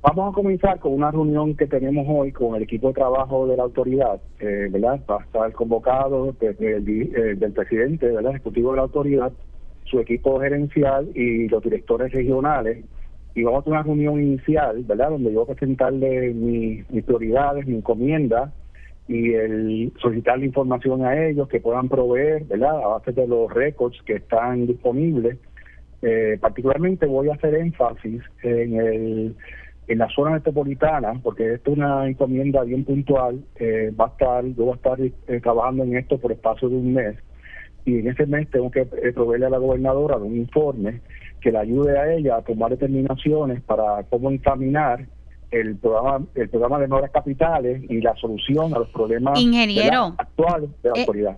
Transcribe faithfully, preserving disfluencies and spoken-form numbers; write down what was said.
Vamos a comenzar con una reunión que tenemos hoy con el equipo de trabajo de la autoridad, eh, ¿verdad? Va a estar convocado desde el, eh, del presidente, ¿verdad? Ejecutivo de la autoridad, su equipo gerencial y los directores regionales. Y vamos a tener una reunión inicial, ¿verdad? Donde yo voy a presentarle mi, mis prioridades, mi encomienda y el solicitarle información a ellos que puedan proveer, ¿verdad? A base de los récords que están disponibles. Eh, particularmente voy a hacer énfasis en el en la zona metropolitana, porque esto es una encomienda bien puntual. Eh, va a estar, yo voy a estar eh, trabajando en esto por espacio de un mes, y en ese mes tengo que eh, proveerle a la gobernadora de un informe que le ayude a ella a tomar determinaciones para cómo encaminar el programa el programa de mejoras capitales y la solución a los problemas, ingeniero, ¿verdad?, actuales de la eh, autoridad.